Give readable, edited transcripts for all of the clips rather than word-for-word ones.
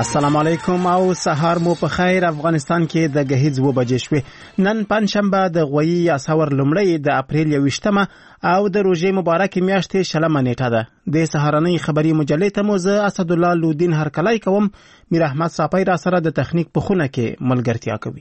السلام علیکم او سهار مو په خیر. افغانستان کې د غهیز و بجې شوې. نن پنځشنبه د غوي یا سور لومړی د اپریل 28مه او د روزې مبارک میاشتې شلمه نیټه ده. د سهارنۍ خبري مجلې ته مو زه اسد الله لودین هرکلای کوم. میر احمد صافی را سره د تخنیک په خونه کې ملګرتیا کوي.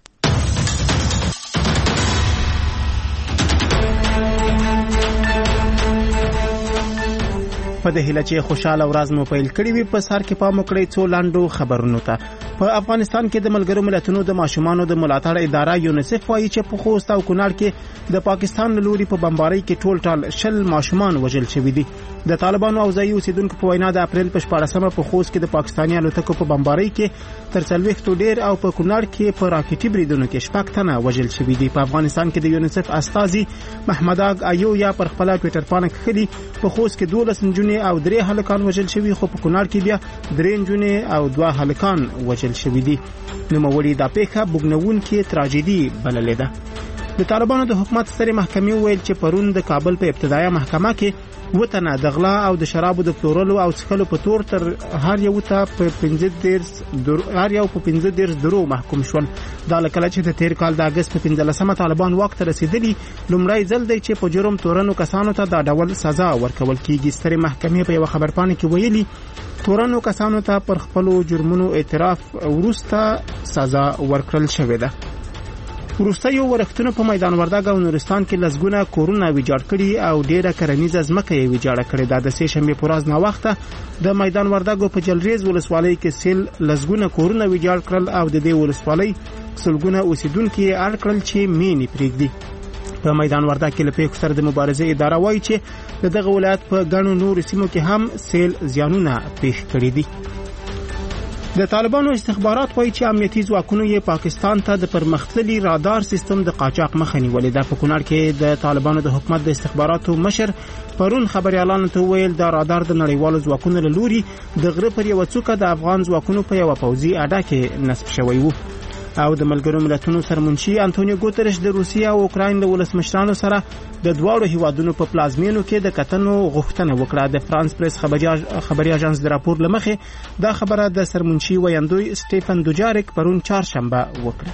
په دې هیله چې خوشاله ورځ مو پیل کړی وي. په سر کې پام وکړئ څو لاندو خبرونو ته. په افغانستان کې د ملګرو ملتونو د ماشومانو د ملاتړ اداره یونیسف وايي چې په خوست او کونړ کې د پاکستان لوري په بمبارۍ کې ټول 10 ماشومان وژل شوي دي. د طالبانو او ځایي اوسیدونکو په وینا د اپریل په 14مه په خوست کې د پاکستاني الوتکو په بمبارۍ کې تر 40 ډیر او په کونړ کې په راکټي بریدونو کې 6 تنه وژل شوي دي. په افغانستان کې د یونیسف استازي محمد اگ ایو یا پر خپل ټوئیټر باندې کړي په خوست کې 12 نجونې او 3 هلکان وژل شوي، خو په کونړ کې بیا 3 نجونې او 2 هلکان وژل شوي دي. نوموړي دا پیښه بوګنونکې تراژیدي بللې ده. د طالبانو د حکومت سترې محکمې ویل چې پرون د کابل په ابتدایي محکمه کې وطنه د غلا او د شرابو د پلورلو او څښلو په تور تر هر یو ته په 15 درو محکوم شول. دا لکه چې د تیر کال د اگست په 15مه طالبان واک ته رسیدلی لومړی ځل دی چې په جرم تورنو کسانو ته دا ډول سزا ورکول کیږي. سترې محکمې په یو خبرپاڼه کې ویلي تورنو کسانو ته پر خپل جرمونو اعتراف وروسته سزا ورکړل شوې ده. وروستیو ورښتونو په میدان وردګ او نورستان کې لسګونه کورونه ویجاړ کړي او ډیره کرنیزه ځمکه یې ویجاړه کړې ده. د سې شنبې په ورځ ناوخته د میدان وردګ په جلریز ولسوالۍ کې سیل لسګونه کورونه ویجاړ کړل او د دې ولسوالۍ سلګونه اوسیدونکو یې اړ کړل چې مینې پرېږدي. په میدان وردګ کې له پیښو سره د مبارزې اداره وایي چې دغه ولایت په ګڼو نورو سیمو کې هم سیل زیانونه پیښ کړي دي. د طالبانو استخبارات وایي چې امنیتي ځواکونو یې پاکستان ته د پرمختللي رادار سیستم د قاچاق مخه نیولې ده. په کونړ کې د طالبانو د حکومت د استخباراتو مشر پرون خبريالانو ته ویل دا رادار د نړیوالو ځواکونو له لوري د غره پر یو څوکه د افغان ځواکونو په یو پوځي اډه کې نصب شوی وو. او د ملګرو ملتونو سرمنشي انټونیو ګوتریش د روسیا او اوکراین له ولسمشرانو سره د دواړو هیوادونو په پلازمینو کې د کتنو غوښتنه وکړه. د فرانس پریس خبري اژانس د راپور لمخې دا خبره د سرمنشي ویاندوی سټیفن دوجاریک پرون چهارشنبه وکړه.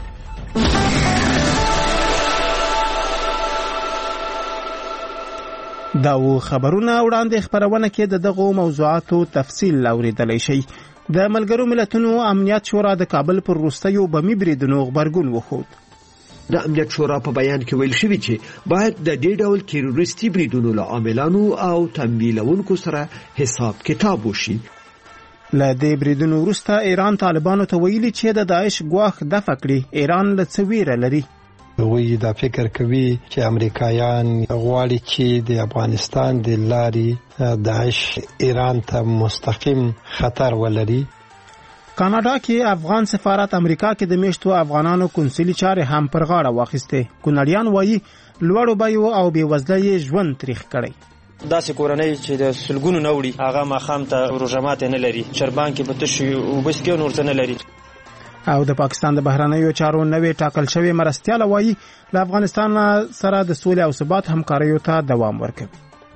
دا و خبرونه وړاندې خبرونه کې دغه موضوعاتو تفصیل اوریدلای شي. د ملګرو ملتونو امنیت شورا د کابل پر وروستیو بمي بریدونو خبرګون وښود. د امنیت شورا په بیان کې ویل شوی چې باید د دې ډول تروریستي بریدونو له عاملانو او تمویلونکو سره حساب کتاب وشي. له دې بریدونو وروسته ایران طالبانو ته ویلي چې د داعش ګواښ دفع کړي. ایران له څه ویره لري؟ وی دا فکر کوي چې امریکایان غواړي چې د افغانستان د لارې داعش ایران ته مستقیم خطر ولري. کاناډا کې افغان سفارت امریکا کې د میشتو افغانانو کنسولي چارې هم پر غاړه واخیسته. کونړیان وایي لوړو بیو او بېوزلۍ ژوند تریخ کړي. داسې کورنۍ چې د سلګونو نوړي هغه ماخام ته روزمات نه لري، چربان کې په تشو وبسکې نور څه نه لري. او د پاکستان د بهرنیو چارو نوې ټاکل شوی مرستیال وایي له افغانستان سره د سولې او ثبات همکاریو ته دوام ورکوي.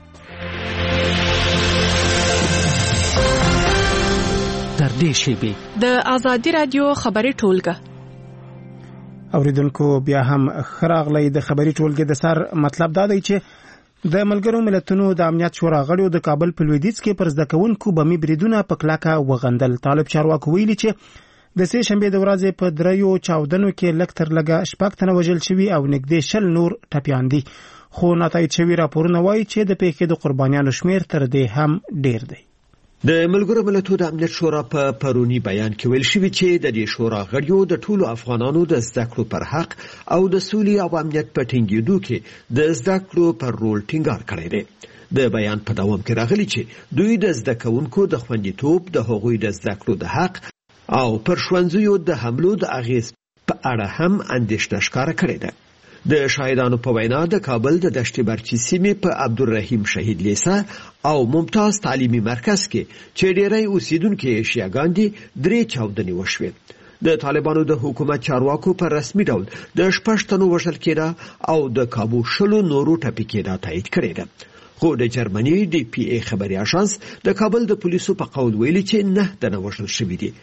تر دې شیبې د آزادي رادیو خبري ټولګه اوریدونکو بیا هم خراغلی د خبري ټولګه د سر مطلب دا دی چې د ملګرو ملتونو د امنیت شورا غړو د کابل په لویدیځ کې پر زده کوونکو بمي بریدونه په کلکه وغندل. طالب چارواکو ویلي چې د سې شنبې د ورځې په 3 چاودنو کې لکتر لګه 6 تنه وژل شوي او نږدې 20 نور ټپيان دي. خو نتایج شوی راپورونه وایي چې د پیښې د قربانیانو شمیر تر دې هم ډیر دی. د ملګرو ملتونو د امنیت شورا په پرونی بیان کې ویل شوی چې د دې شورا غړیو د ټولو افغانانو د زده کړو پر حق او د سولې او امنیت په ټینګېدو کې د زده کړو پر رول ټینګار کړی دی. د بیان په دوام کې راغلی چې دوی د زده کوونکو د خوندیتوب د هغوی د زده کړو د حق او پر ښوونځیو د حملو د اغیز په اړه هم اندېښنه ښکاره کړې ده. د شاهدانو په وینا د کابل د دشت برچی سیمې په عبدالرحیم شهید لیسه او ممتاز تعلیمي مرکز کې چې ډېری اوسیدونکي شیعاګان دي 3 چاودنې وشوې. د طالبانو د حکومت چارواکو پر رسمي ډول د 6 تنو وژل کېده او د کابو 10 نورو ټپي کېده تایید کړې ده. خو د جرمني ډي پی ای خبري اژانس د کابل د پولیسو په قول ویلي چې 9 تنه وژل شوي دي.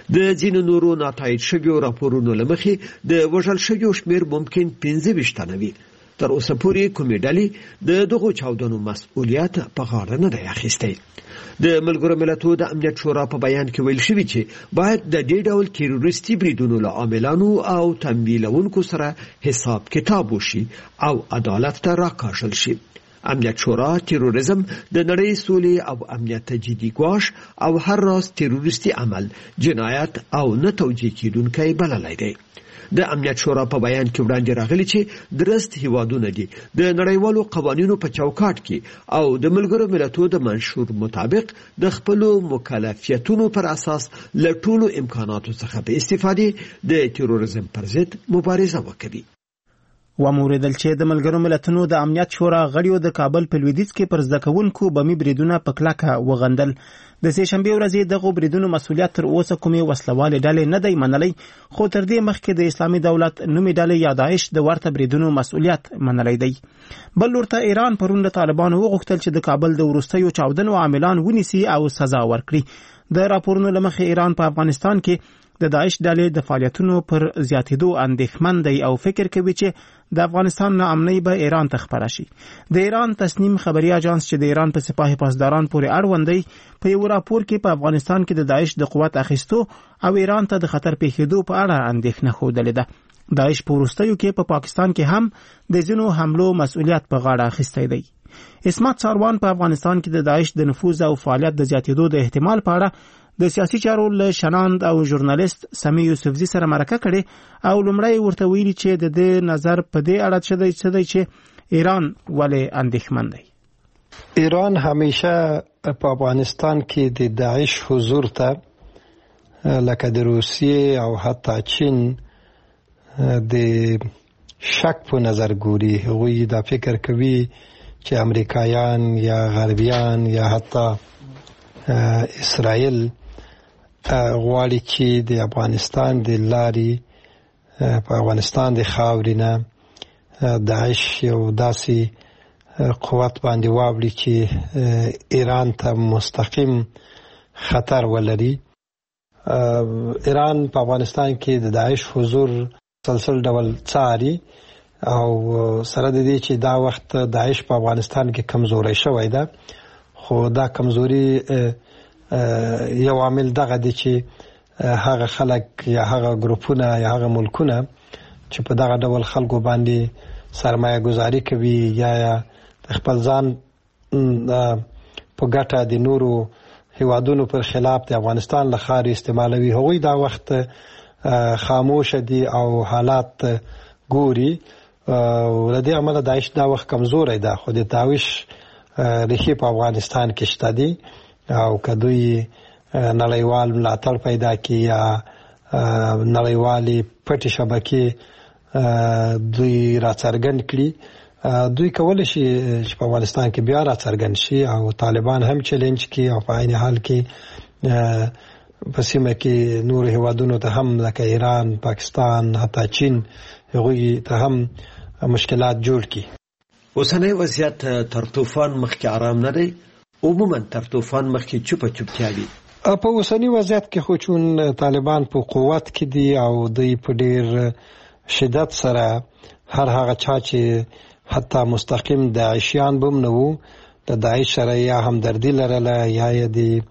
د ځینو نورو ناتایید شویو راپورونو له مخې د وژل شویو شمېر ممکن 25 تنه وي. تر اوسه پورې کومې ډلې د دغو چاودنو مسؤلیت په غاړه نه دی اخیستی. د ملګرو ملتونو د امنیت شورا په بیان کې ویل شوي چې باید د دې ډول تیروریستي بریدونو له عاملانو او تمویلونکو سره حساب کتاب وشي او عدالت ته راکاږل شي. امنیت شورا تیروریزم د نړۍ سولې او امنیت ته جدي ګواښ او هر راز تیروریستي عمل جنایت او نه توجیه کیدونکی بللی دی. د امنیت شورا په بیان کې وړاندې راغلی چې درست هیوادونه دي د نړیوالو قوانینو په چوکاټ کې او د ملګرو ملتونو د منشور مطابق د خپلو مکلفیتونو پر اساس له ټولو امکاناتو څخه په استفادې د تیروریزم پر ضد مبارزه وکړي. وموریدل چې د ملګرو ملتونو د امنیت شورا غړیو د کابل په لویدیځ کې پر زده کوونکو بمي بریدونه په کلکه وغندل. د سهشنبې ورځې دغو بریدونو مسؤلیت تر اوسه کومې وسلوالې ډلې نه دی منلی، خو تر دې مخکې د اسلامي دولت نومې ډلې یا داعش د ورته بریدونو مسؤلیت منلی دی. بل لورته ایران پرون د طالبانو وغوښتل چې د کابل د وروستیو چاودنو عاملان ونیسي او سزا ورکړي. د راپورونو له مخې ایران په افغانستان کې د داعش ډلې د فعالیتونو پر زیاتېدو اندېښمن دی او فکر کوي چې د افغانستان ناامنۍ به ایران ته خپره شي. د ایران تصنیم خبري اژانس چې د ایران په سپاه پاسداران پورې اړوند دی په یو راپور کې په افغانستان کې د داعش د قوت اخیستو او ایران ته د خطر پیښېدو په اړه اندېښنه ښودلې ده. داعش په وروستیو کې په پاکستان کې هم د ځینو حملو مسؤلیت په غاړه اخیستی دی. اسمت ساروان په افغانستان کې د داعش د نفوذ او فعالیت د زیاتېدو د احتمال په اړه د سیاسي چارو له شناند او ژورنالیست سمی یوسفزي سره مرکه کړې او لومړی ورته ویلي چې د دې نظر په دې اړه څه دی چې ایران ولې اندېښمن دی. ایران همیشه په افغانستان کې د داعش حضور ته لکه د روسیې او حتی چین د شک په نظر ګوري. هغوی دا فکر کوي چې امریکایان یا غربیان یا حتی اسرائیل غواړي چې د افغانستان د لارې په افغانستان د خاورې نه داعش یو داسې قوت باندې واوړي چې ایران ته مستقیم خطر ولري. ایران په افغانستان کې د داعش حضور مسلسل ډول څاري او سره د دې چې دا وخت داعش په افغانستان کې کمزوري شوی ده، خو دا کمزوري یو عامل دغه دی چې هغه خلک یا هغه ګروپونه یا هغه ملکونه چې په دغه ډول خلکو باندې سرمایه گذاری کوي یا خپل ځان په ګټه د نورو هیوادونو پر خلاف د افغانستان له خارې استعمالوي، هغوی دا وخت خاموش دي او حالات ګوري. له دې امله داعش دا وخت کمزوری ده، خو د داعش ریښې په افغانستان کې شته دي او که دوی نړیوال ملاتړ پیدا کړي یا نړیوالې پټې شبکې دوی راڅرګند کړي، دوی کولی شي چې په افغانستان کې بیا راڅرګند شي او طالبان هم چیلنج کړي او په عین حال کې په سیمه کې نور هیوادونو ته هم لکه ایران، پاکستان، حتی چین هغوی ته هم مشکلات جوړ کړي. اوسنی وضعیت تر طوفان مخکې آرام نه دی، عموما تر طوفان مخکې چوپتیا وي. په اوسنی وضعیت کې خو چون طالبان په قوت کې دي او دوی په ډیر شدت سره هر هغه چا چې حتی مستقیم داعشیان بم نه وو د داعش سره یا همدردي لرله یا د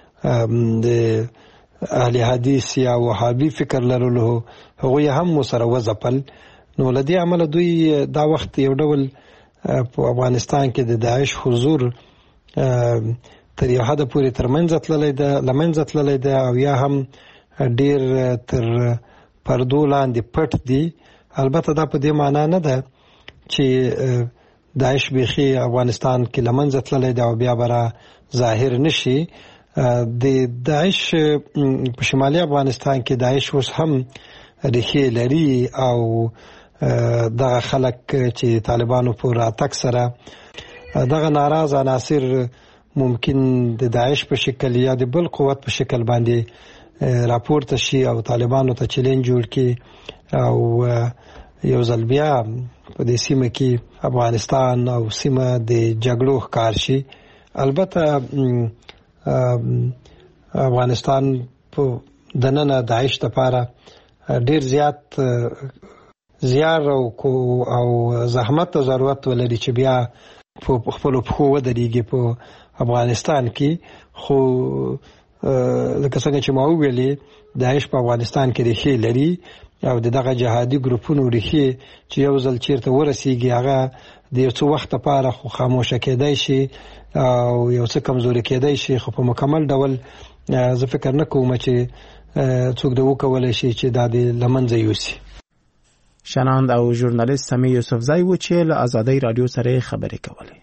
اهل حدیث یا وهابي فکر لرلو، هغوی هم سره وځپل. نو له دې امله دوی دا وخت یو ډول په افغانستان کې د داعش حضور تر یو حده پورې لمنځه تللی ده او یا هم ډیر تر پردو لاندې پټ دي. البته دا په دې معنا نه ده چې داعش بیخي افغانستان کې لمنځه تللی ده او بیا به ظاهر نشي. د داعش په شمالي افغانستان کې داعش اوس هم ریښې لري او دغه خلک چې طالبانو په راتګ سره دغه ناراض عناصر ممکن د داعش په شکل یا د بل قوت په شکل باندې راپورته شي او طالبانو ته چیلنج جوړ کړي او یو ځل بیا په دې سیمه کې افغانستان او سیمه د جګړو ښکار شي. البته افغانستان په د نن داعش لپاره ډیر زیات زیار او زحمت او ضرورت ولري چې بیا په خپل پخو ودرېږي په افغانستان کې. خو لکه څنګه چې ما ویلې داعش په افغانستان کې ریښې لري او دغه جهادي ګروپونو ریښې چې یو ځل چیرته ورسیږي هغه د یو څه وخت لپاره خو خاموشه کېدای شي او یو څه کمزوري کېدای شي، خو په مکمل ډول زه فکر نه کوم چې څوک دا وکولای شي چې دا د لمنځه یوسي. شناند او ژورنالیست سمی یوسفزی و چې له آزادۍ رادیو سره خبرې کولې.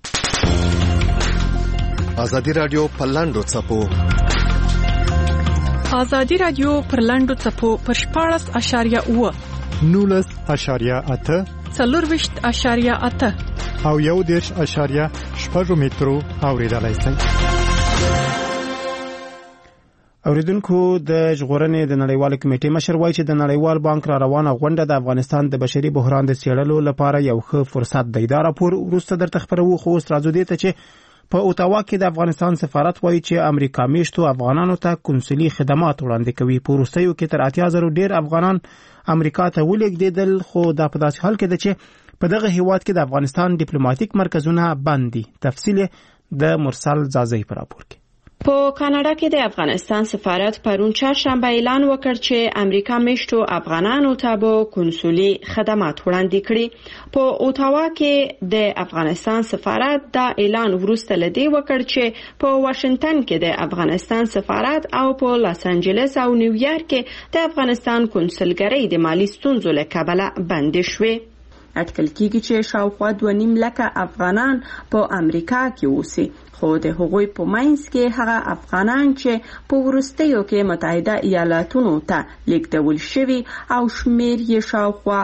آزادي رادیو په لاندو څپو آزادي رادیو پر لاندو څپو پر 14.8 19.8 4.8 او 1.8 مترو اوریدلای شئ. اوریدونکو د ژغورنې د نړیوال کمیټې مشر وایي چې د نړیوال بانک را روانه غونډه د افغانستان د بشري بحران د څېړلو لپاره یو ښه فرصت دی. دا راپور وروسته درته خبرو، خو اوس راځو دې ته چې په اوتاوا کې د افغانستان سفارت وایي چې امریکا میشتو افغانانو ته کنسولي خدمات وړاندې کوي. په وروستیو کې تر 80,000 ډیر افغانان امریکا ته ولېږدېدل، خو دا په داسې حال کې ده چې په دغه هیواد کې د افغانستان ډیپلوماټیک مرکزونه بند دي. تفصیل د مرسل زازی پر راپور کې. په کاناډا کې د افغانستان سفارت پرون چهارشنبه اعلان وکړ چې امریکا میشتو افغانانو ته به کنسولي خدمات وړاندې کړي. په اوتاوا کې د افغانستان سفارت دا اعلان وروسته لدی وکړ چې په واشنگټن کې د افغانستان سفارت او په لاس انجلس او نیویارک کې د افغانستان کنسولګرۍ د مالی ستونزو له کبله بند شوې. اټکل کېږي چې شاوخوا 2.5 لکه افغانان په امریکا کې اوسي، خو د هغوی په منځ کې هغه افغانان چې په وروستیو کې متحده ایالاتونو ته لیږدول شوي او شمیر یې شاوخوا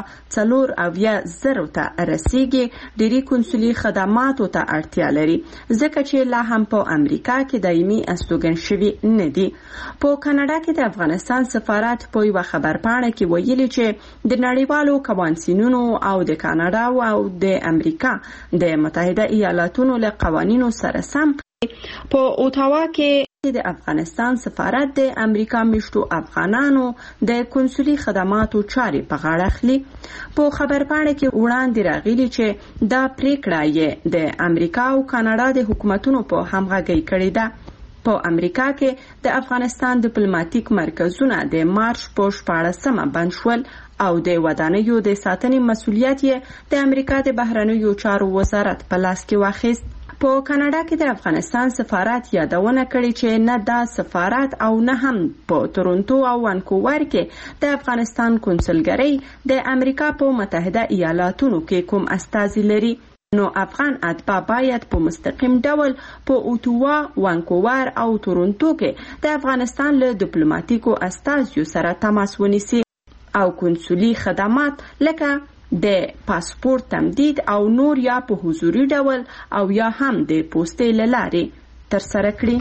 4,000 ته رسیږي، ډېری کنسولي خدماتو ته اړتیا لري، ځکه چې لا هم په امریکا کې دایمي استوګن شوي نه دي. په کاناډا کې د افغانستان سفارت په یوه خبرپاڼه کې ویلي چې د نړیوالو قوانینونو او د کاناډا او د امریکا د متحده ایالاتونو له قوانینو سره سم په اوتاوا کې د افغانستان سفارت د امریکا میشتو افغانانو د کنسولي خدماتو چارې په غاړه اخلي. په خبرپاڼه کې وړاندې راغلي چې دا پریکړه یې د امریکا او کاناډا د حکومتونو په همغږۍ کړې ده. په امریکا کې د افغانستان ډیپلوماټیک مرکزونه د مارچ په 14 بند شول او د ودانیو د ساتنې مسؤلیت یې د امریکا د بهرنیو چارو وزارت په لاس کې واخیست. په کاناډا کې د افغانستان سفارت یادونه کړې چې نه دا سفارت او نه هم په تورنټو او وانکوور کې د افغانستان کنسولګرۍ د امریکا په متحده ایالاتونو کې کوم استازي لري، نو افغان اتباع باید په مستقیم ډول په اوتاوا، وانکوور او تورنټو کې د افغانستان له ډیپلوماټیکو استازیو سره تماس ونیسي او کنسولي خدمات لکه د پاسپورت تمدید او نور یا په حضوري ډول او یا هم د پوسټې له لارې ترسره کړي.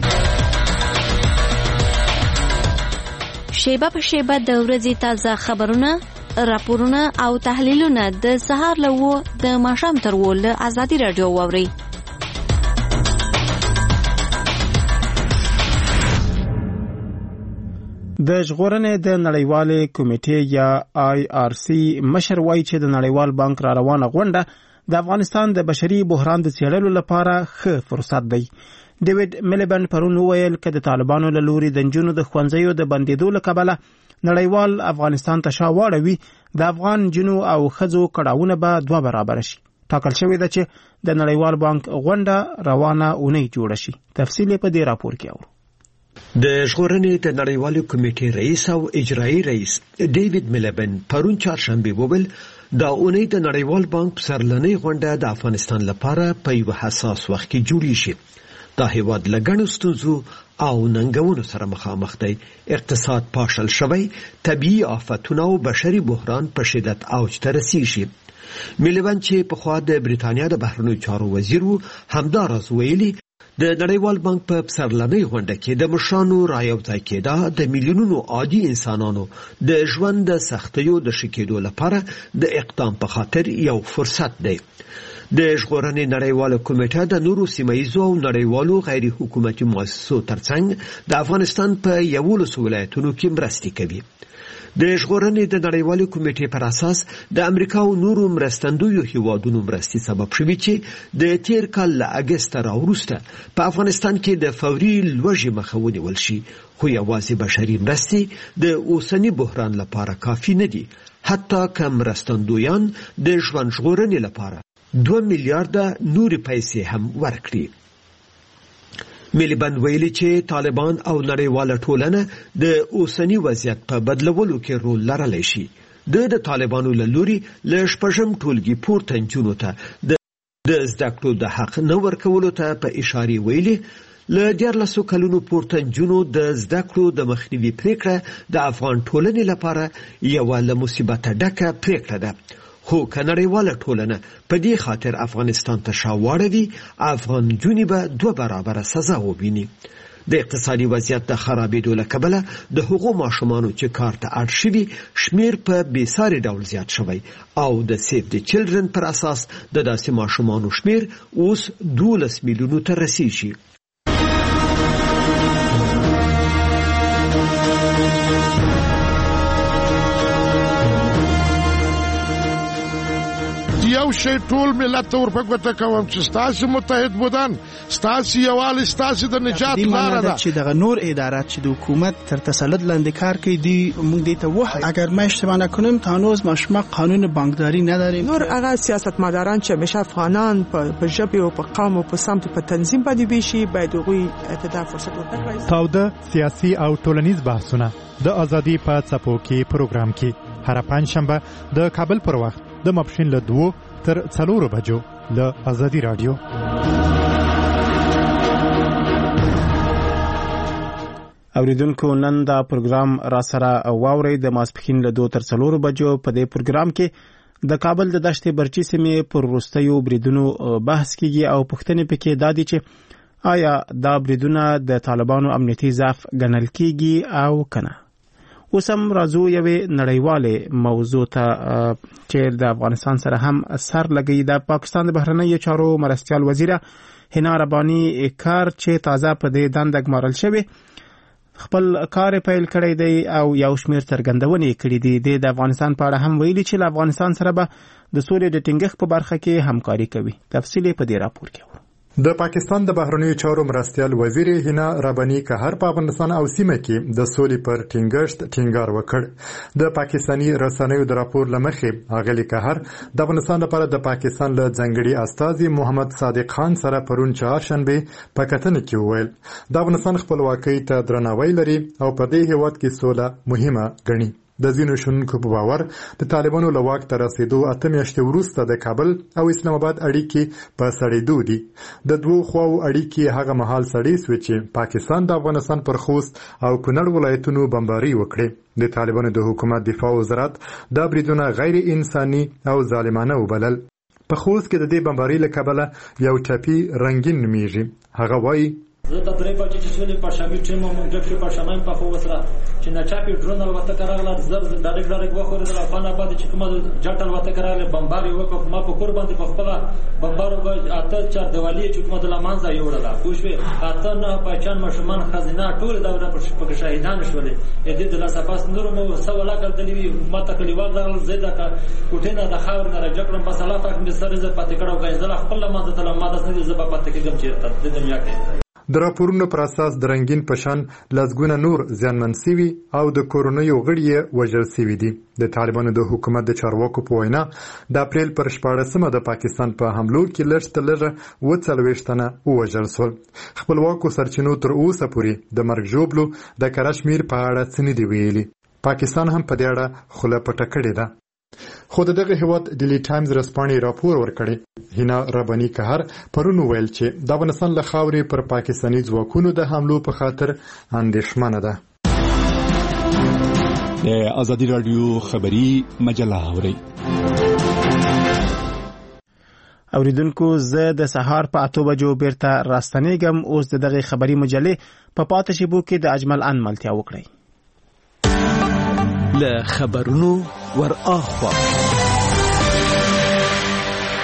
شیبه په شیبه د ورځې تازه خبرونه، راپورونه او تحلیلونه د سهار له 9 د ماښام تر 10 له آزادي رادیو واورئ. د ژغورنې د نړیوالې کمیټې یا IRC مشر وایي چې د نړیوال بانک را روانه غونډه د افغانستان د بشري بحران د څېړلو لپاره ښه فرصت دی. ډیوډ میلیبن پرون وویل چې د طالبانو له لوري د نجونو د ښوونځیو د بندېدو له کبله نړیوال افغانستان ته شا واړوي، د افغان نجونو او ښځو کړاوونه به 2 برابره شي. ټاکل شوې ده چې د نړیوال بانک غونډه روانه اونۍ جوړه شي. تفصیل په دې راپور کې اورو. د ژغورنې د نړیوالې کمیټې رئیس او اجرایي رئیس ډیوډ میلیبن پرون چهارشنبه وویل دا اونۍ د نړیوال بانک سرلنۍ غونډه د افغانستان لپاره په یو حساس وخت کې جوړی شي. دا هیواد له ګڼو ستونزو او ننګونو سره مخامخ دی. اقتصاد پاشل شوی، طبیعي آفتونه او بشري بحران په شدت اوج ته رسیږي. میلیبن چې پخوا د بریتانیا د بهرنیو چارو وزیر و همداراز ویلي د نړیوال بانک په سرلنۍ غونډه کې د مشرانو رايوځای کېدا د میلیونونو عادي انسانانو د ژوند د سختیو د ښه کېدو لپاره د اقدام په خاطر یو فرصت دی. د ژغورنې نړیواله کمیټه د نورو سیمهییزو او نړیوالو غیر حکومتي مؤسسو ترڅنګ د افغانستان په 11 ولایتونو کې مرستې کوي. د ژغورنې د نړیوالې کمیټې پر اساس د امریکا او نورو مرستندویو هیوادونو مرستې سبب شوي چې د تیر کال له اګست راوروسته په افغانستان کې د فوري لوږې مخه ونیول شي، خو یوازې بشري مرستې د اوسني بحران لپاره کافي نه دي، حتی که مرستندویان د ژوند ژغورنې لپاره 2 میلیارډه نورې پیسې هم ورکړي. میلیبند ویلي چې طالبان او نړیواله ټولنه د اوسني وضعیت په بدلولو کې رول لرلی شي. د طالبانو له لوري له 6 ټولګي پورته نجونو ته د زده کړو د حق نه ورکولو ته په اشاره ویلي له 14 کلونو پورته نجونو د زده کړو د مخنیوي پریکړه د افغان ټولنې لپاره یوه له مصیبته ډکه پریکړه ده، خو که نړیواله ټولنه په دې خاطر افغانستان ته شا واړوي، افغان نجونې به 2 برابره سزا وویني. د اقتصادي وضعیت د خرابېدو له کبله د هغو ماشومانو چې کار ته اړ شوي شمیر په بېساري ډول زیات شوی او د سیف د چلډرن پر اساس د داسې ماشومانو شمیر اوس 12 میلیونو ته رسیږي. یو شی ټول ملت ته ورپګوته کوم چې ستاسو متحد بودن، ستاسو یووالی، ستاسو د نجات لاره ده. چې دغه نور ادارات چې د حکومت تر تسلط لاندې کار کوي دی موږ دې ته وایو اگر ما اشتباه نکنم تا هنوز ما شما قانون بانکداری نداریم. نور هغه سیاستمداران چې همیشه افغانان په ژبه او په قوم او په سمت په تنظیم باندې ویشي باید هغوی ته فرصت ورکړي. تاوده سیاسي او ټولنیز بحثونه د ازادي په څپو کې پروګرام کې هر پنځشنبه د کابل پر وخت د ماپښین له 2 تر 4 بجو له ازادي رادیو. اوریدونکو نن دا پروګرام را سره واوري د ماسپښین له 2 تر 4 بجو. په دې پروګرام کې د کابل د دشت برچی سیمې پر وروستیو بریدونو بحث کیږي او پوښتنې پکې دادي چې آیا دا بریدونه د طالبانو امنیتي ضعف ګڼل کیږي او کنه. اوس هم راځو یوې نړیوالې موضوع ته چې د افغانستان سره هم سر لګي. د پاکستان د بهرنیو چارو مرستیال وزیره هنا رباني کار چې تازه په دې دنده ګمارل شوی خپل کار پیل کړی دی او یو شمیر څرګندونې کړې دي. د افغانستان په اړه هم ویلي چې له افغانستان سره به د سولې د ټینګښت په برخه کې همکاري کوي. تفصیل په دې راپور کې و. د پاکستان د بهرنیو چارو مرستیال وزیر هنا رباني کهر په افغانستان او سیمه کې د سولې پر ټینګښت ټینګار وکړ. د پاکستاني رسنیو د راپور لمخې اغلی کهر د افغانستان لپاره د پاکستان له ځنګړي استازي محمد صادق خان سره پرون چهارشنبه په کتنه کې وویل د افغانستان خپلواکۍ ته درناوی لري او په دې هیواد کې سوله مهمه ګڼي. د ځینو شنونکو په باور د طالبانو له واک ته رسیدو 8 میاشتې وروسته د کابل او اسلام آباد اړیکې په سړېدو دي. د دوو خواو اړیکې هغه مهال سړې سوې چې پاکستان د افغانستان پر خوست او کونړ ولایتونو بمباري وکړي. د طالبانو د حکومت دفاع وزارت دا بریدونه غیر انساني او ظالمانه وبلل. په خوست کې د دې بمباري له کبله یو ټپي رنگین نومیږي. هغه وایي زه د درې بجې چې سولې په شامي ټیم موږ چې په شامي په خو وسره چې ناچاپي ډرون الوته کراغله زر ډایرکټ وخورې د افغان آباد چې کومه جټ الوته کراغله بمباري وکړه ما په کور باندې په خپل بمبارو اته چار دیوالي چې کومه د لمانځه یوړله خوشوي اته نه پہچان مشمان خزینه ټول دا په شهیدان شولې دې د لاسپاس نور مو سواله کړلې ما ته کلیوال درل زیاده کوټینه د خاور نه راجکړم په صلاح تک مې سره ز پاتې کړو غیزل خپل لمانځه ته لمانځه نه ز په پاتې کېږم چې د دنیا کې د راپورونو پر اساس د رنگین پشان لزګونه نور زیانمن سوي او د کورونیو غړي وژل سوي دي. د طالبانو د حکومت د چارواکو په وینا د اپریل پر 14مه د پاکستان په حملو کې لږ 40 تنه وژل شول. خپلواکو سرچینو تر اوسه پورې د مرګ ژوبلو د کشمیر په اړه څه نه دی ویلي. پاکستان هم په دې اړه خوله پټه کړې ده. خو دغه هیواد ډیلی ټایمز رسپانې راپور ورکړی. هنا رباني کهر پرون ویل چې د افغانستان له خاورې پر پاکستاني ځواکونو د حملو په خاطر اندېښمنه ده. د ازادي رادیو خبری مجله اوري. اوریدونکو زه د سهار په 8 بجو بیرته راستنېږم. اوس دغه خبری مجلې په پاتې شیبو کې د اجمل ان ملتیا وکړئ. له خبرونو ور اخوا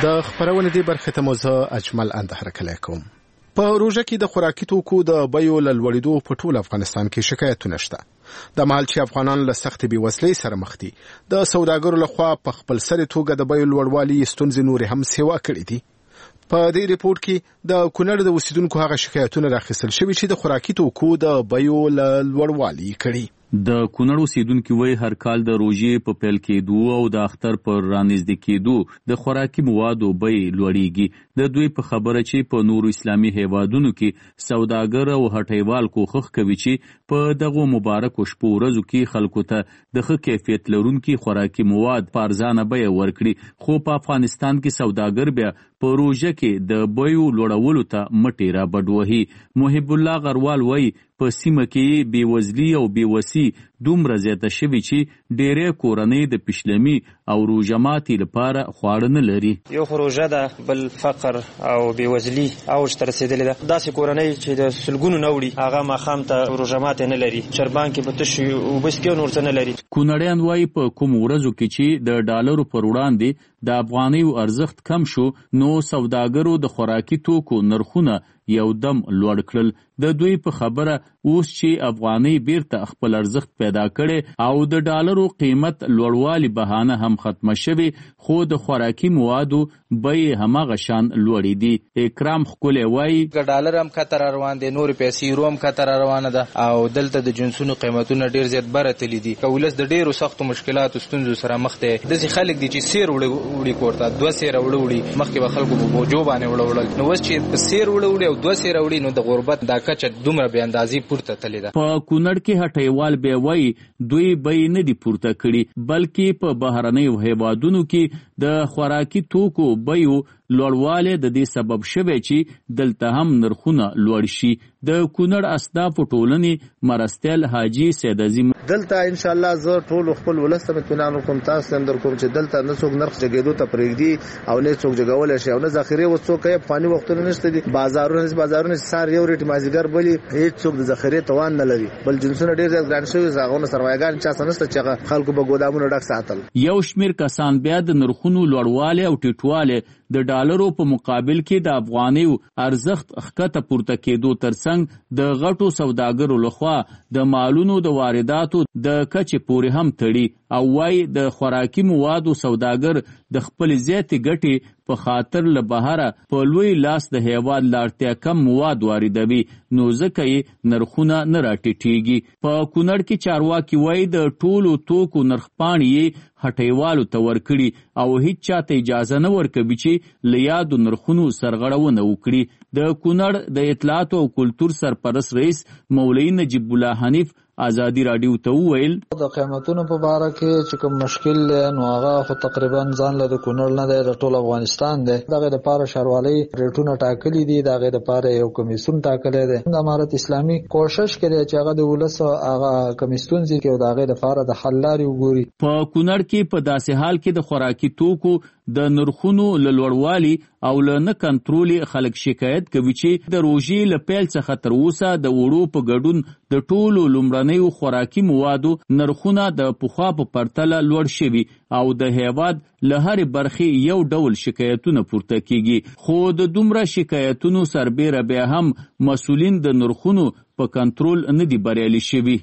د خبرونه دی برخه ته موزه اجمل اندهره کلیکم. په روژه کې د خوراکي توکو د بیو لوړېدو په ټول افغانستان کې شکایتونه شته. د مهال چې افغانان له سخت بېوزلۍ سره مخ دي، د سوداګرو لخوا په خپل سري توګه د بیو لوړوالي ستونزې نورې هم سیوا کړې دي. په دې ریپورت کې د کونړ د اوسیدونکو هغه شکایتونه راخیستل شوي چې د خوراکي توکو د بیو لوړوالي کړي. د کونړ اوسیدونکو وایي هر کال د روژې په پیل کېدو او د اختر پر رانږدې کېدو د خوراکي موادو بیې لوړېږي. د دوی په خبره چې په نورو اسلامي هیوادونو کې سوداګر او هټیوال کوښښ کوي چې په دغو مبارکو شپو ورځو کې خلکو ته د ښه کیفیت لرونکي خوراکي مواد په ارزانه بیه ورکړي، خو په افغانستان کې سوداګر بیا په روژه کې د بیو لوړولو ته مټې را بډ وهي. محب الله غروال وایي په سیمه کې بېوزلي او بېوسي دومره زیاته شوي چې ډېری کورنۍ د پیشلمي او روژه ماتي لپاره خواړه نه لري. یو خو روژه ده، بل فقر او بېوزلي اوج ته رسېدلې ده. داسې کورنۍ چې د سلګونو نه وړي هغه ماښام ته روژه ماتې نه لري، چربان کې په تشو اوبه څښي نور څه نه لري. کونړیان وایي په کومو ورځو کې چې د ډالرو پر وړاندې د افغانیو ارزښت کم شو، نو سوداګرو د خوراکي توکو نرخونه یو دم لوړ کړل. د دوی په خبره اوس چې افغانۍ بیرته خپل ارزښت پیدا کړي او د ډالرو قیمت لوړوالي بهانه هم ختمه شوي، خو د خوراکي موادو بیې هماغه شان لوړې دي. اکرام ښکلی وایي ډالر هم کتر روان دی، نورې پیسې یورو هم کتر روانه ده او دلته د جنسونو قیمتونه ډېر زیات بره تللي دي. که ولس د ډېرو سختو مشکلاتو ستونزو سره مخ دی، داسې خلک دي چې سیر وړي کور ته، 2 سیره وړي، مخکې به خلکو په بوجو باندې وړل، نو اوس چې په سیر وړي او 2 سیره وړي، نو د غربت دا کچه دومره بې اندازې پورته تللې ده. په کونړ کې هټیوال بیا وایي دوی بیې نه دي پورته کړي، بلکې په بهرنیو هیوادونو کې د خوراکي توکو بیو لوړوالی د دې سبب شوی چې دلته هم نرخونه لوړ شي. د کونړ اسنافو ټولنې مرستیال حاجي سید عظیم دلته ان شاء الله زه ټول خپل ولست اطمینان کوم، تاسو هم در کوم چې دلته نه څوک نرخ جګېدو ته پرېږدي او نه څوک جګول شي او نه ذخیره و څوک یې فانی وختونه نشته دي. بازارونه سار یو ریټ مازیګر بلی هیڅ څوک د ذخیره توان نه لري، بل جنسونه ډېر زیات ګران شوي، زاغونه سرمایه‌ګان چا سنسته چې خلکو به ګودامونه ډک ساتل. یو شمیر کسان بیا د نرخونو لوړوالی او ټیټوالی د ډالرو په مقابل کې د افغانیو ارزښت ښکته پورته کېدو ترڅنګ د غټو سوداګرو لخوا د مالونو د وارداتو د کچې پورې هم تړي او وايي د خوراکي موادو سوداګر د خپل زیاتې ګټې په خاطر له بهره په لوی لاس د هیواد لاړتیا کم مواد واردوي، نو ځکه یې نرخونه نه راټیټېږي. په کونړ کې چارواکي وایي د ټولو توکو نرخ پاڼې یې هټیوالو ته ورکړي او هیڅ چاته اجازه نه ورکوي چې له یادو نرخونو سرغړونه وکړي. د کونړ د اطلاعاتو او کلتور سرپرست رئیس مولوي نجیب الله حنیف ازادي راډیو ته وویل د قیمتونو په باره کې چې کوم مشکل نو هغه خو تقریبا ځان له کونړ نه دی، د ټول افغانستان دی. دغه د پاره شاروالۍ ریټونه ټاکلي دي، دغه د پاره یو کمیسیون ټاکلی دی. د امارت اسلامي کوشش کوي چې هغه د ولس هغه کمیسیون چې او دغه د پاره د حل لارې وګوري. په کونړ کې په داسې حال کې د خوراکي توکو د نرخونو لوړوالي او له نه کنټرولي خلک شکایت کوي چې د روژې له پیل څخه تر اوسه د وړو په ګډون د ټولو لومړنیو خوراکي موادو نرخونه د پخوا په پرتله لوړ شوي او د هیواد له هرې برخې یو ډول شکایتونه پورته کیږي، خو د دومره شکایتونو سربیره بیا هم مسؤلین د نرخونو په کنټرول نه دي بریالي شوي.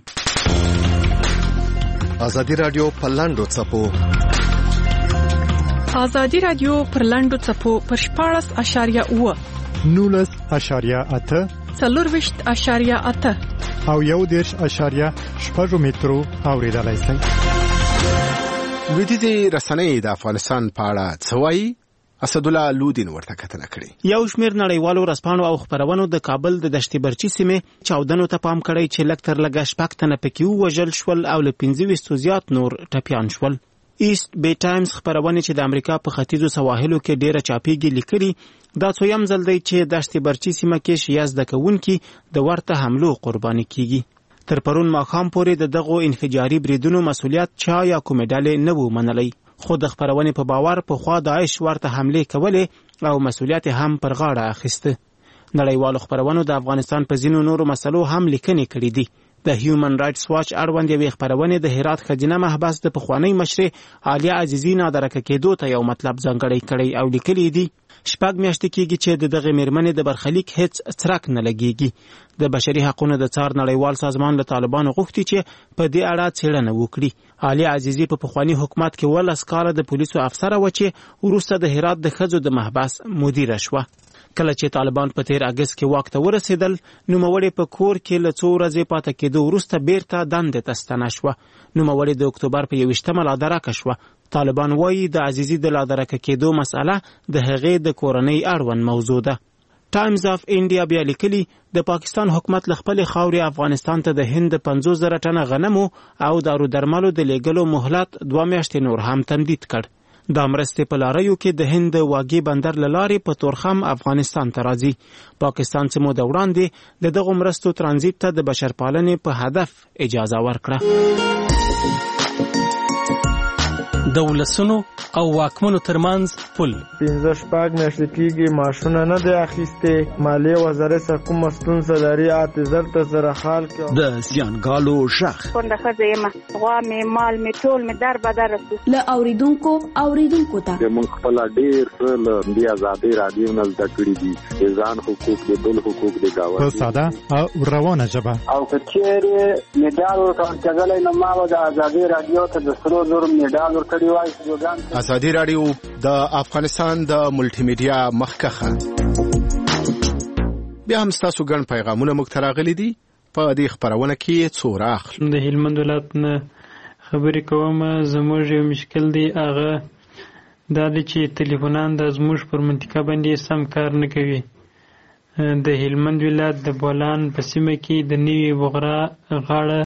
ازادي رادیو په لاندو څپو ازادي رادیو پر لاندو څپو پر 14.9 19.8 4.8 او 1.6 مترو اوریدلای شئ. لویدیځي رسنۍ د افغانستان په اړه څه وایي؟ اسدالله لودین ورته کتنه کړې. یو شمیر نړیوالو رسپانو او خبرونو د کابل د دشتي برچی سیمې چاودنو ته پام کړی چې لږ تر لږه 6 تنه پکې وژل شول او له 25 زیات نور ټپیان شول. ایست بی ټایمز خبرونه چې د امریکا په ختیځو سواحلو کې ډیره چاپیږي لیکلي دا څویم ځل دی چې دشتي برچی سیمه کې شیا زده کوونکي د ورته حملو قرباني کیږي. تر پرون ماښام پورې د دغو انفجاري بریدونو مسؤلیت چا یا کومې ډلې نه وو منلی، خو د خبرونې په باور په خوا داعش ورته حملې کولې او مسؤلیت هم پر غاړه اخیسته. نړیوالو خبرونو د افغانستان په ځینو نورو مسلو هم لیکنې کړې دي. د هیومن رائټس واچ اړوند یوې خپرونې د هرات ښځینه محبس د پخوانۍ مشرې عالیه عزیزي نادرکه کېدو ته یو مطلب ځانګړی کړی او لیکلی دی 6 میاشتې کېږي چې د دغې مېرمنې د برخلیک هیڅ څرک نه لګېږي. د بشري حقونو د څار نړیوال سازمان له طالبانو غوښتي چې په دې اړه څېړنه وکړي. عالیه عزیزي په پخواني حکومت کې 12 کاله د پولیسو افسره وه چې وروسته د هرات د ښځو د محبس مدیره شوه. کله چې طالبان په تیر اګست کې واک ته ورسېدل، نوموړې په کور کې له څو ورځې پاتې کېدو وروسته بیرته دندې ته ستنه شوه. نوموړې د اکتوبر په 21 لادرکه شوه. طالبان وایي د عزیزي د لادرکه کېدو مسأله د هغې د کورنۍ اړوند موضوع ده. ټایمز اف انډیا بیا لیکلي د پاکستان حکومت له خپلې خاورې افغانستان ته د هند 50,000 ټنه غنمو او دارو درملو د لیږلو مهلت 2 میاشتې نور هم تمدید کړ. دا مرستې په لاریو کې د هند واګي بندر له لارې په تورخم افغانستان ته راځي. پاکستان څه موده وړاندې د دغو مرستو ترانزیت ته د بشرپالنې په هدف اجازه ورکړه. د ولسونو او واکمنو ترمنځ پل 15 میاشتې کېږي معاشونه نه دی اخیستې. مالیې وزارت سره کومه ستونزه لري، اعتذار ته سره حال کې د زیانګالو ژغ کونډه ښځه یم، غوا مې مال مې ټول مې در بدر رسو له اوریدونکو ته موږ خپل ډېر څه له دې ازادي رادیو نه زده کړي دي، د ځان حقوق د بل حقوق د گاونډي په ساده او روانه ژبه. او که چېرې میډال ورکول کېدلی نو ما به د ازادي رادیو ته د سرو زرو میډال ورکړی وای. ازادي رادیو د افغانستان د ملټي میډیا مخکخه. بیا هم ستاسو ګڼ پیغامونه موږ ته راغلي دي. په دې خپرونه کې څو راخلو. د هلمند ولایت نه خبرې کوم. زموږ یو مشکل دی، هغه دا دی چې تلیفونان د زموږ پر منطقه باندې سم کار نه کوي. د هلمند ولایت د بولان په سیمه کې د نوي بغرا غاړه